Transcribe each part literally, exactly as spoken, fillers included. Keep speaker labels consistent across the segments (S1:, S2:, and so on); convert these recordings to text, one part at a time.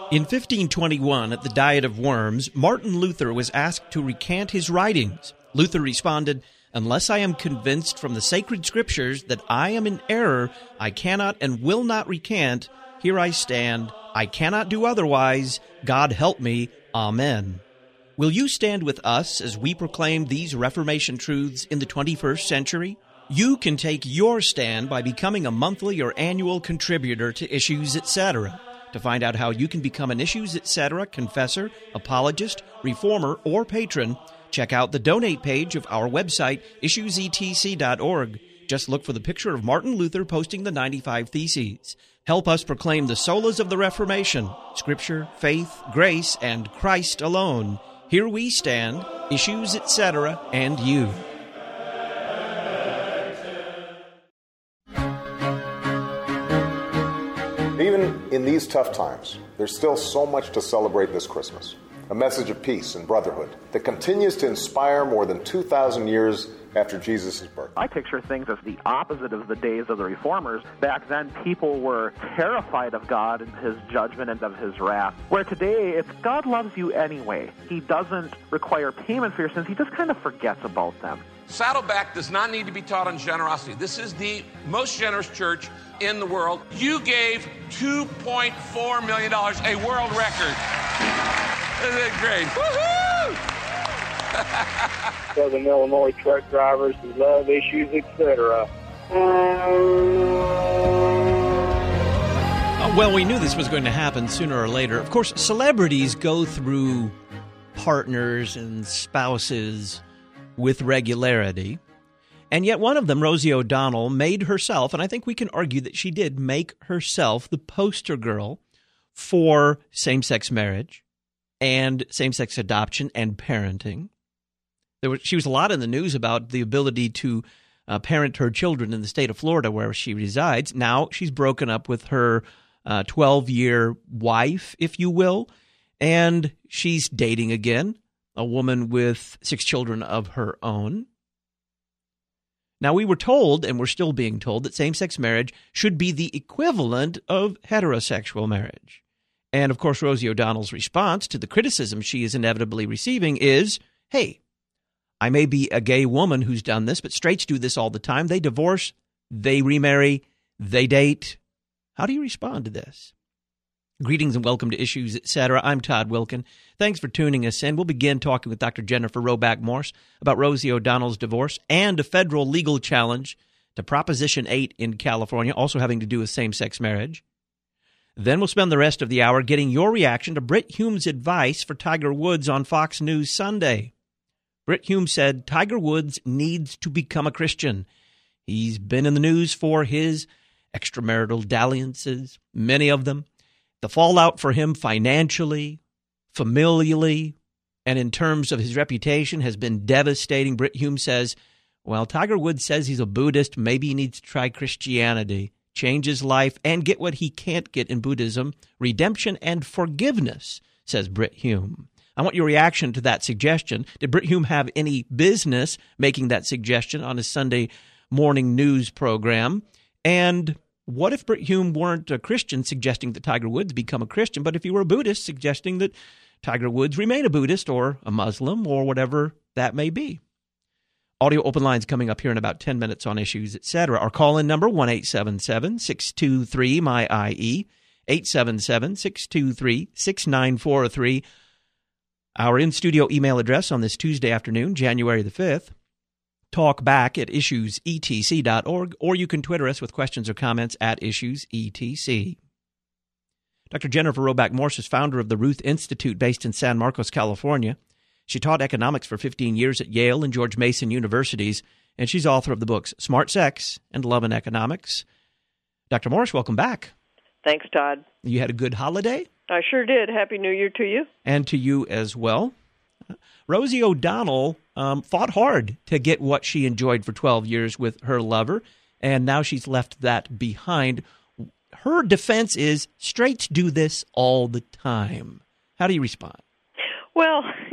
S1: In fifteen twenty-one, at the Diet of Worms, Martin Luther was asked to recant his writings. Luther responded, "Unless I am convinced from the sacred scriptures that I am in error, I cannot and will not recant. Here I stand. I cannot do otherwise. God help me. Amen." Will you stand with us as we proclaim these Reformation truths in the twenty-first century? You can take your stand by becoming a monthly or annual contributor to Issues, et cetera. To find out how you can become an Issues, et cetera confessor, apologist, reformer, or patron, check out the donate page of our website, issues e t c dot org. Just look for the picture of Martin Luther posting the ninety-five Theses. Help us proclaim the solas of the Reformation, Scripture, faith, grace, and Christ alone. Here we stand, Issues, et cetera, and you.
S2: Even in these tough times, there's still so much to celebrate this Christmas. A message of peace and brotherhood that continues to inspire more than two thousand years after Jesus' birth.
S3: I picture things as the opposite of the days of the Reformers. Back then, people were terrified of God and His judgment and of His wrath. Where today, it's God loves you anyway. He doesn't require payment for your sins. He just kind of forgets about them.
S4: Saddleback does not need to be taught on generosity. This is the most generous church in the world. You gave two point four million dollars, a world record. Isn't it great? Woohoo!
S5: Southern Illinois truck drivers who love Issues, et cetera.
S1: Uh, well, we knew this was going to happen sooner or later. Of course, celebrities go through partners and spouses with regularity. And yet one of them, Rosie O'Donnell, made herself, and I think we can argue that she did make herself the poster girl for same-sex marriage and same-sex adoption and parenting. There was, she was a lot in the news about the ability to uh, parent her children in the state of Florida where she resides. Now she's broken up with her uh, twelve-year wife, if you will, and she's dating again, a woman with six children of her own. Now, we were told, and we're still being told, that same-sex marriage should be the equivalent of heterosexual marriage. And, of course, Rosie O'Donnell's response to the criticism she is inevitably receiving is, hey, I may be a gay woman who's done this, but straights do this all the time. They divorce, they remarry, they date. How do you respond to this? Greetings and welcome to Issues, et cetera. I'm Todd Wilkin. Thanks for tuning us in. We'll begin talking with Doctor Jennifer Roback Morse about Rosie O'Donnell's divorce and a federal legal challenge to Proposition eight in California, also having to do with same-sex marriage. Then we'll spend the rest of the hour getting your reaction to Brit Hume's advice for Tiger Woods on Fox News Sunday. Brit Hume said Tiger Woods needs to become a Christian. He's been in the news for his extramarital dalliances, many of them. The fallout for him financially, familially, and in terms of his reputation has been devastating. Brit Hume says, well, Tiger Woods says he's a Buddhist. Maybe he needs to try Christianity, change his life, and get what he can't get in Buddhism, redemption and forgiveness, says Brit Hume. I want your reaction to that suggestion. Did Brit Hume have any business making that suggestion on his Sunday morning news program? And what if Brit Hume weren't a Christian suggesting that Tiger Woods become a Christian, but if he were a Buddhist suggesting that Tiger Woods remain a Buddhist or a Muslim or whatever that may be? Audio open lines coming up here in about ten minutes on Issues, et cetera. Our call-in number, one eight seven seven, six two three, M Y I E, eight seven seven, six two three, six nine four three. Our in-studio email address on this Tuesday afternoon, January the fifth, talkback at issues e t c dot org, or you can Twitter us with questions or comments at issues e t c. Doctor Jennifer Roback Morse is founder of the Ruth Institute based in San Marcos, California. She taught economics for fifteen years at Yale and George Mason universities, and she's author of the books Smart Sex and Love and Economics. Doctor Morse, welcome back.
S6: Thanks, Todd.
S1: You had a good holiday?
S6: I sure did. Happy New Year to you.
S1: And to you as well. Rosie O'Donnell um, fought hard to get what she enjoyed for twelve years with her lover, and now she's left that behind. Her defense is straights do this all the time. How do you respond?
S6: Well,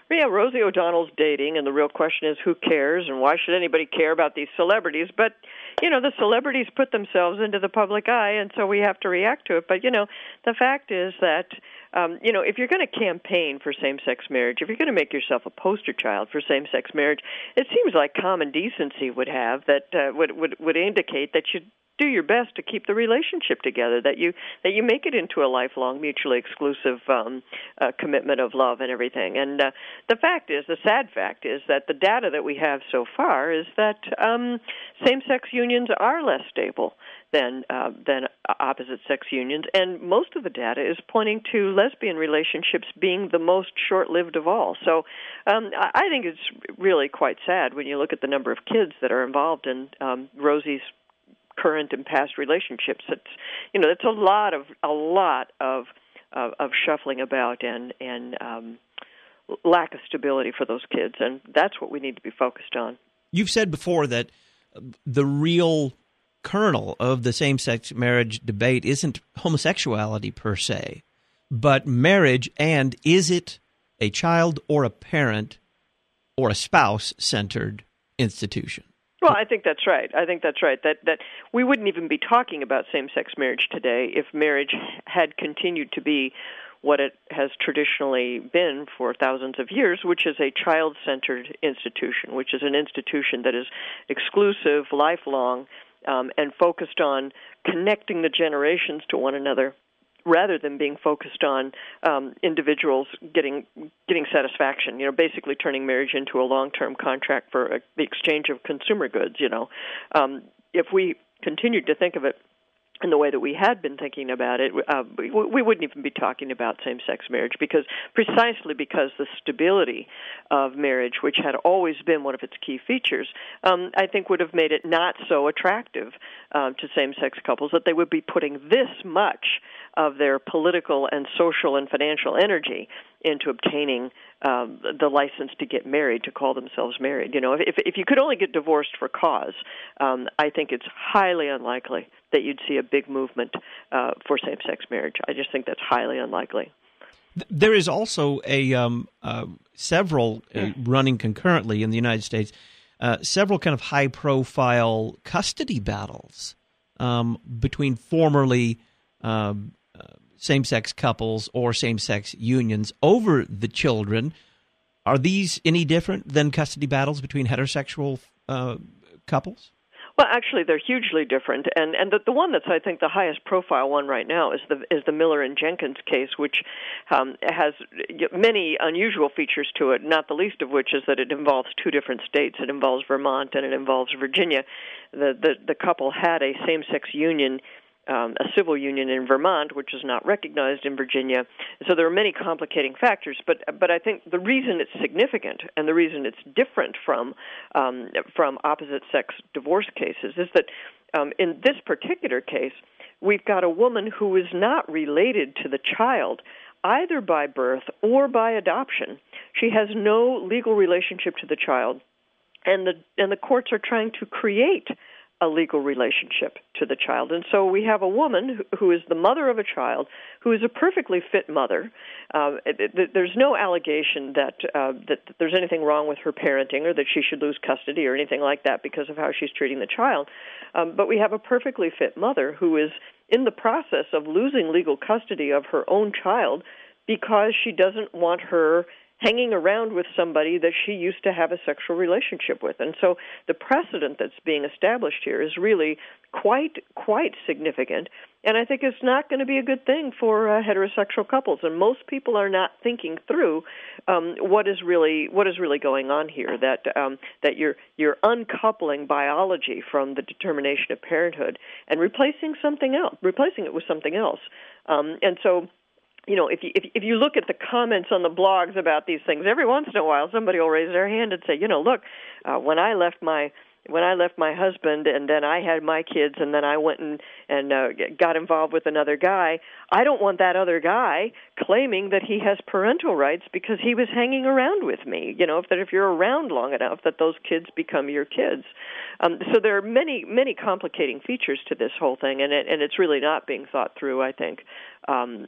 S6: Yeah, Rosie O'Donnell's dating, and the real question is who cares and why should anybody care about these celebrities? But, you know, the celebrities put themselves into the public eye, and so we have to react to it. But, you know, the fact is that, um, you know, if you're going to campaign for same-sex marriage, if you're going to make yourself a poster child for same-sex marriage, it seems like common decency would have that uh, would, would would indicate that you do your best to keep the relationship together, that you that you make it into a lifelong, mutually exclusive um, uh, commitment of love and everything. And uh, the fact is, the sad fact is that the data that we have so far is that um, same-sex unions are less stable than uh, than opposite-sex unions, and most of the data is pointing to lesbian relationships being the most short-lived of all. So um, I think it's really quite sad when you look at the number of kids that are involved in um, Rosie's current and past relationships. It's, you know, it's a lot of a lot of of, of shuffling about and and um, lack of stability for those kids, and that's what we need to be focused on.
S1: You've said before that the real kernel of the same-sex marriage debate isn't homosexuality per se, but marriage, and is it a child or a parent or a spouse-centered institution?
S6: Well, I think that's right. I think that's right. That that we wouldn't even be talking about same-sex marriage today if marriage had continued to be what it has traditionally been for thousands of years, which is a child-centered institution, which is an institution that is exclusive, lifelong, um, and focused on connecting the generations to one another, rather than being focused on um, individuals getting getting satisfaction, you know, basically turning marriage into a long-term contract for uh, the exchange of consumer goods, you know. Um, if we continued to think of it in the way that we had been thinking about it, uh, we, we wouldn't even be talking about same-sex marriage, because precisely because the stability of marriage, which had always been one of its key features, um, I think would have made it not so attractive um, to same-sex couples that they would be putting this much of their political and social and financial energy into obtaining um, the license to get married, to call themselves married. You know, if if you could only get divorced for cause, um, I think it's highly unlikely that you'd see a big movement uh, for same-sex marriage. I just think that's highly unlikely.
S1: There is also a um, uh, several uh, running concurrently in the United States, uh, several kind of high-profile custody battles um, between formerly um, uh, same-sex couples or same-sex unions over the children. Are these any different than custody battles between heterosexual uh, couples?
S6: Well, actually, they're hugely different, and and the, the one that's, I think, the highest profile one right now is the is the Miller and Jenkins case, which um, has many unusual features to it. Not the least of which is that it involves two different states. It involves Vermont and it involves Virginia. The the, the couple had a same-sex union. Um, a civil union in Vermont, which is not recognized in Virginia. So there are many complicating factors, but but I think the reason it's significant and the reason it's different from um, from opposite-sex divorce cases is that um, in this particular case, we've got a woman who is not related to the child either by birth or by adoption. She has no legal relationship to the child, and the and the courts are trying to create a legal relationship to the child. And so we have a woman who is the mother of a child, who is a perfectly fit mother. Uh, it, it, there's no allegation that uh, that there's anything wrong with her parenting or that she should lose custody or anything like that because of how she's treating the child. Um, but we have a perfectly fit mother who is in the process of losing legal custody of her own child because she doesn't want her hanging around with somebody that she used to have a sexual relationship with. And so the precedent that's being established here is really quite, quite significant, and I think it's not going to be a good thing for uh, heterosexual couples. And most people are not thinking through um, what is really what is really going on here, that um, that you're you're uncoupling biology from the determination of parenthood and replacing something else, replacing it with something else. Um, and so You know, if you if, if you look at the comments on the blogs about these things, every once in a while somebody will raise their hand and say, you know, look, uh, when I left my when I left my husband and then I had my kids and then I went and, and uh, got involved with another guy, I don't want that other guy claiming that he has parental rights because he was hanging around with me. You know, if that if you're around long enough, that those kids become your kids. Um, so there are many, many complicating features to this whole thing, and it, and it's really not being thought through, I think. Um,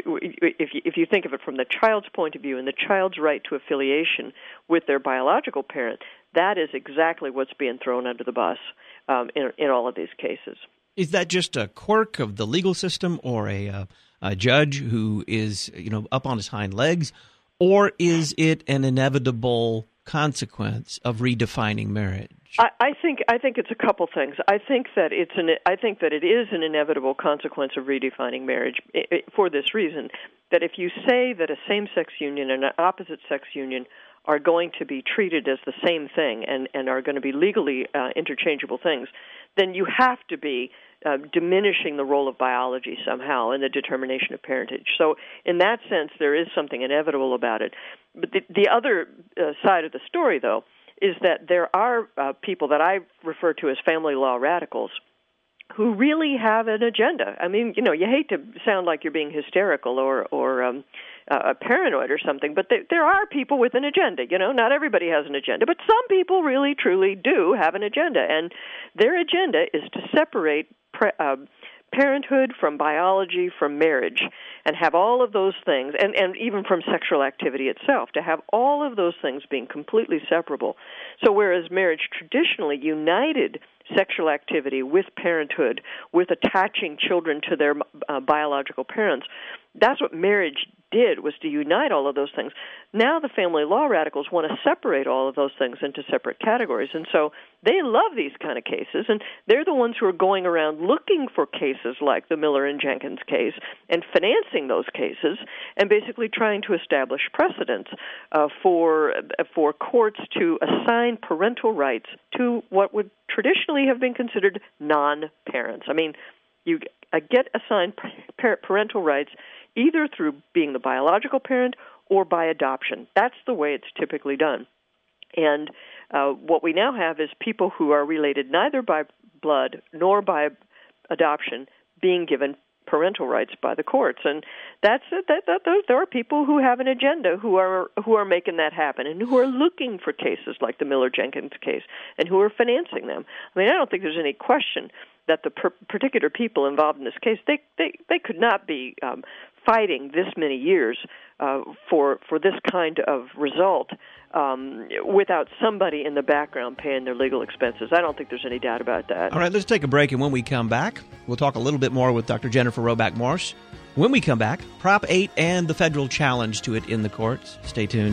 S6: if you, if you think of it from the child's point of view and the child's right to affiliation with their biological parent, that is exactly what's being thrown under the bus um, in, in all of these cases.
S1: Is that just a quirk of the legal system, or a, uh, a judge who is, you know, up on his hind legs, or is it an inevitable consequence of redefining marriage?
S6: I, I think I think it's a couple things. I think that it's an I think that it is an inevitable consequence of redefining marriage it, it, for this reason, that if you say that a same-sex union and an opposite-sex union are going to be treated as the same thing and, and are going to be legally uh, interchangeable things, then you have to be uh, diminishing the role of biology somehow in the determination of parentage. So in that sense, there is something inevitable about it. But the, the other uh, side of the story, though, is that there are uh, people that I refer to as family law radicals who really have an agenda. I mean, you know, you hate to sound like you're being hysterical or or um, uh, paranoid or something, but there, there are people with an agenda. You know, not everybody has an agenda, but some people really, truly do have an agenda, and their agenda is to separate pre- uh, parenthood from biology, from marriage, and have all of those things, and, and even from sexual activity itself, to have all of those things being completely separable. So whereas marriage traditionally united sexual activity with parenthood, with attaching children to their uh, biological parents, that's what marriage did, was to unite all of those things. Now the family law radicals want to separate all of those things into separate categories, and so they love these kind of cases, and they're the ones who are going around looking for cases like the Miller and Jenkins case and financing those cases and basically trying to establish precedents uh, for uh, for courts to assign parental rights to what would traditionally have been considered non-parents. I mean, you uh, get assigned parental rights either through being the biological parent or by adoption. That's the way it's typically done. And uh, what we now have is people who are related neither by blood nor by adoption being given parental rights by the courts, and that's it. That, that those, there are people who have an agenda who are who are making that happen, and who are looking for cases like the Miller Jenkins case, and who are financing them. I mean, I don't think there's any question that the per- particular people involved in this case, they they, they could not be um, fighting this many years uh, for for this kind of result um, without somebody in the background paying their legal expenses. I don't think there's any doubt about that.
S1: All right, let's take a break, and when we come back, we'll talk a little bit more with Doctor Jennifer Roback Morse. When we come back, Prop eight and the federal challenge to it in the courts. Stay tuned.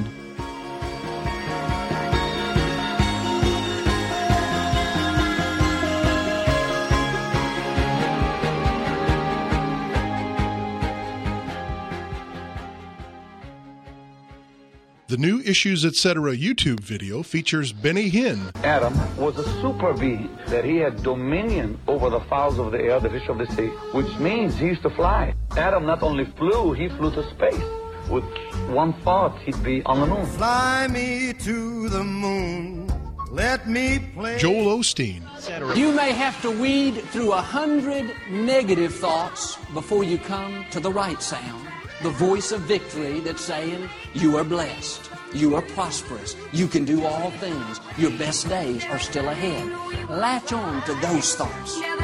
S7: The new Issues Etc. YouTube video features Benny Hinn.
S8: Adam was a super being, that he had dominion over the fowls of the air, the fish of the sea, which means he used to fly. Adam not only flew, he flew to space. With one thought, he'd be on the moon.
S9: Fly me to the moon, let me play.
S7: Joel Osteen.
S10: You may have to weed through a hundred negative thoughts before you come to the right sound. The voice of victory that's saying, you are blessed, you are prosperous, you can do all things, your best days are still ahead. Latch on to those thoughts.
S7: And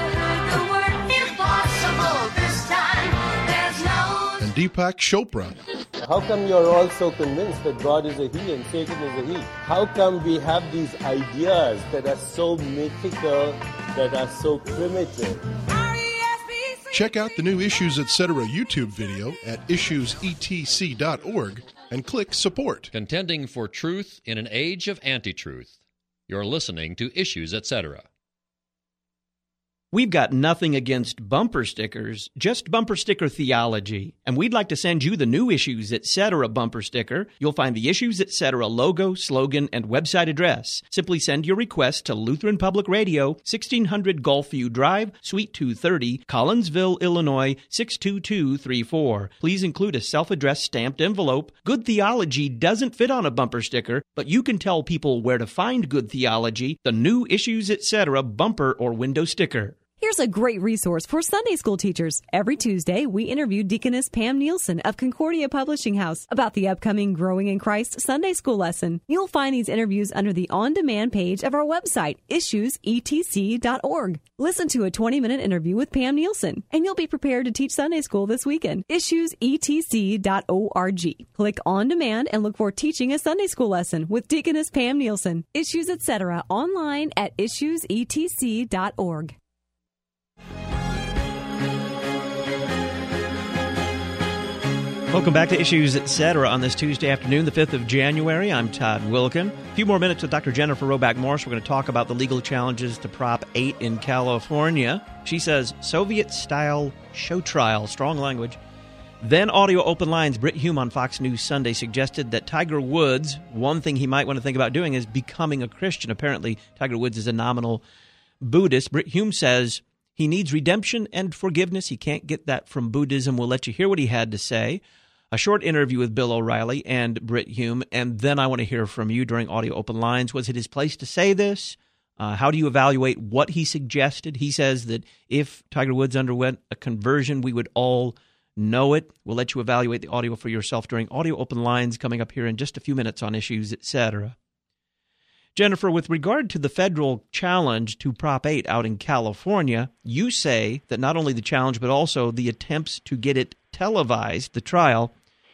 S7: Deepak Chopra.
S11: How come you're all so convinced that God is a he and Satan is a he? How come we have these ideas that are so mythical, that are so primitive?
S7: Check out the new Issues Etc. YouTube video at issues e t c dot org and click Support.
S12: Contending for truth in an age of anti-truth. You're listening to Issues Etc.
S1: We've got nothing against bumper stickers, just bumper sticker theology. And we'd like to send you the new Issues Etc. bumper sticker. You'll find the Issues Etc. logo, slogan, and website address. Simply send your request to Lutheran Public Radio, sixteen hundred Gulfview Drive, Suite two thirty, Collinsville, Illinois, six two two three four. Please include a self-addressed stamped envelope. Good theology doesn't fit on a bumper sticker, but you can tell people where to find good theology, the new Issues Etc. bumper or window sticker.
S13: Here's a great resource for Sunday school teachers. Every Tuesday, we interview Deaconess Pam Nielsen of Concordia Publishing House about the upcoming Growing in Christ Sunday school lesson. You'll find these interviews under the on-demand page of our website, issues e t c dot org. Listen to a twenty-minute interview with Pam Nielsen, and you'll be prepared to teach Sunday school this weekend. issues e t c dot org. Click On Demand and look for Teaching a Sunday School Lesson with Deaconess Pam Nielsen. Issues Etc. online at issues e t c dot org.
S1: Welcome back to Issues Etc. on this Tuesday afternoon, the fifth of January. I'm Todd Wilkin. A few more minutes with Doctor Jennifer Roback Morse. We're going to talk about the legal challenges to Prop eight in California. She says, Soviet-style show trial, strong language. Then Audio Open Lines. Brit Hume on Fox News Sunday suggested that Tiger Woods, one thing he might want to think about doing is becoming a Christian. Apparently, Tiger Woods is a nominal Buddhist. Brit Hume says he needs redemption and forgiveness. He can't get that from Buddhism. We'll let you hear what he had to say. A short interview with Bill O'Reilly and Brit Hume, and then I want to hear from you during Audio Open Lines. Was it his place to say this? Uh, how do you evaluate what he suggested? He says that if Tiger Woods underwent a conversion, we would all know it. We'll let you evaluate the audio for yourself during Audio Open Lines coming up here in just a few minutes on Issues Etc. Jennifer, with regard to the federal challenge to Prop eight out in California, you say that not only the challenge but also the attempts to get it televised, the trial,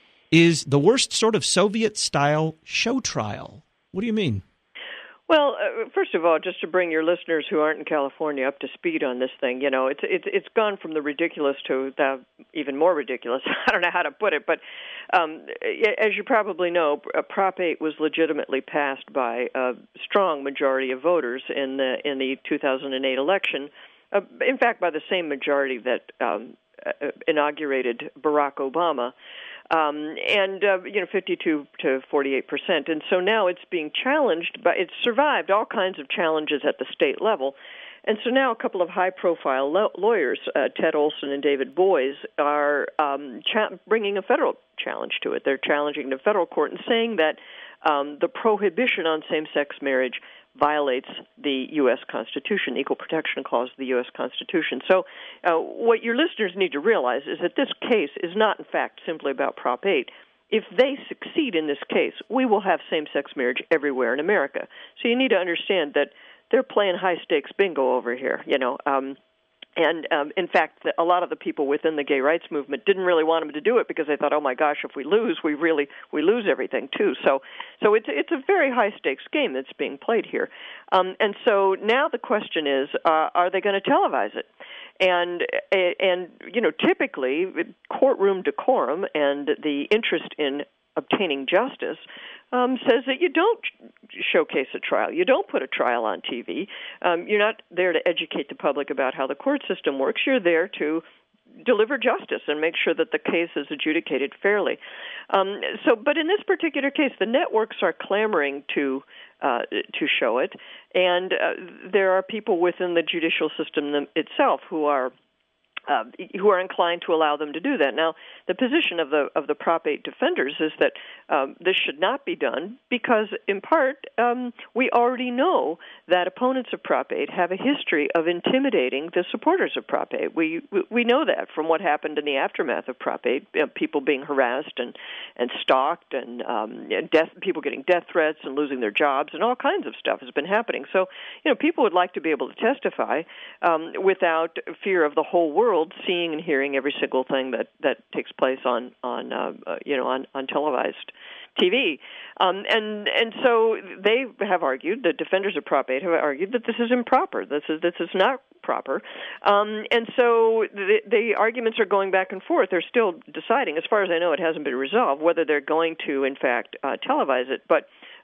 S1: is the worst sort of Soviet-style show trial. What do you mean?
S6: Well, uh, first of all, just to bring your listeners who aren't in California up to speed on this thing, you know, it's it's it's gone from the ridiculous to the even more ridiculous. I don't know how to put it, but um, as you probably know, Prop eight was legitimately passed by a strong majority of voters in the in the two thousand eight election. Uh, in fact, by the same majority that um, uh, inaugurated Barack Obama. Um, and, uh, you know, fifty-two to forty-eight percent. And so now it's being challenged, but it's survived all kinds of challenges at the state level. And so now a couple of high-profile lo- lawyers, uh, Ted Olson and David Boies, are um, cha- bringing a federal challenge to it. They're challenging the federal court and saying that um, the prohibition on same-sex marriage violates the U S Constitution, the Equal Protection Clause of the U S Constitution. So uh, what your listeners need to realize is that this case is not, in fact, simply about Prop eight. If they succeed in this case, we will have same-sex marriage everywhere in America. So you need to understand that they're playing high-stakes bingo over here, you know. Um, and, um, in fact, the, a lot of the people within the gay rights movement didn't really want them to do it because they thought, oh, my gosh, if we lose, we really we lose everything, too. So so it's, it's a very high-stakes game that's being played here. Um, and so now the question is, uh, are they going to televise it? And, and you know, typically, courtroom decorum and the interest in obtaining justice um, says that you don't showcase a trial. You don't put a trial on T V. Um, you're not there to educate the public about how the court system works. You're there to deliver justice and make sure that the case is adjudicated fairly. Um, so, but in this particular case, the networks are clamoring to uh, to show it, and uh, there are people within the judicial system itself who are Uh, who are inclined to allow them to do that. Now, the position of the of the Prop eight defenders is that um, this should not be done because, in part, um, we already know that opponents of Prop eight have a history of intimidating the supporters of Prop eight. We we know that from what happened in the aftermath of Prop eight, you know, people being harassed and, and stalked and um, death, people getting death threats and losing their jobs and all kinds of stuff has been happening. So, you know, people would like to be able to testify um, without fear of the whole world seeing and hearing every single thing that, that takes place on on uh, uh, you know on, on televised T V, um, and and so they have argued, the defenders of Prop eight have argued that this is improper. This is this is not proper, um, and so the, the arguments are going back and forth. They're still deciding. As far as I know, it hasn't been resolved whether they're going to, in fact, uh, televise it, but.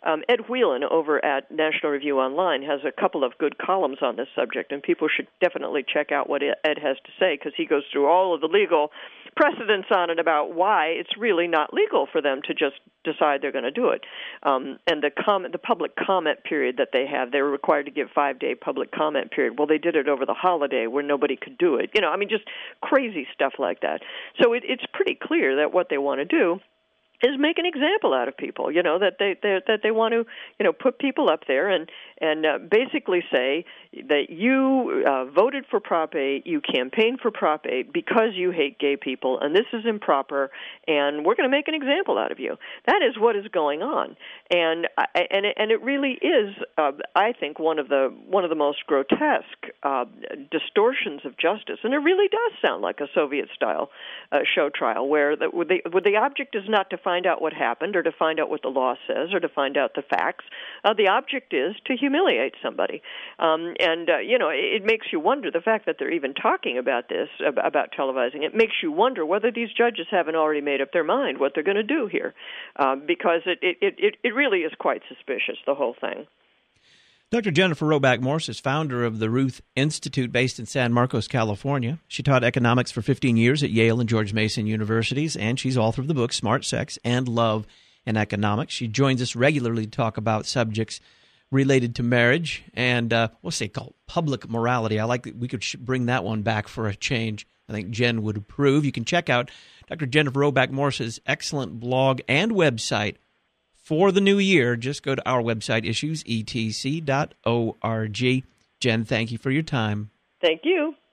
S6: um, Ed Whelan over at National Review Online has a couple of good columns on this subject, and people should definitely check out what Ed has to say, because he goes through all of the legal precedents on it about why it's really not legal for them to just decide they're going to do it. Um, and the comment, the public comment period that they have, they were required to give five-day public comment period. Well, they did it over the holiday where nobody could do it. You know, I mean, just crazy stuff like that. So it, it's pretty clear that what they want to do is make an example out of people, you know, that they, they that they want to, you know, put people up there and and uh, basically say that you uh, voted for Prop eight, you campaigned for Prop eight because you hate gay people, and this is improper, and we're going to make an example out of you. That is what is going on, and and it, and it really is, uh, I think, one of the one of the most grotesque uh, distortions of justice, and it really does sound like a Soviet-style uh, show trial where the, where the where the object is not to find out what happened or to find out what the law says or to find out the facts. Uh, the object is to humiliate somebody. Um, and, uh, you know, it, it makes you wonder, the fact that they're even talking about this, about televising, it makes you wonder whether these judges haven't already made up their mind what they're going to do here, uh, because it, it, it, it really is quite suspicious, the whole thing.
S1: Doctor Jennifer Roback Morse is founder of the Ruth Institute based in San Marcos, California. She taught economics for fifteen years at Yale and George Mason Universities, and she's author of the book Smart Sex and Love in Economics. She joins us regularly to talk about subjects related to marriage and, uh, we'll say, called public morality. I like that we could bring that one back for a change. I think Jen would approve. You can check out Doctor Jennifer Roback Morse's excellent blog and website for the new year. Just go to our website, issues e t c dot org. Jen, thank you for your time.
S6: Thank you.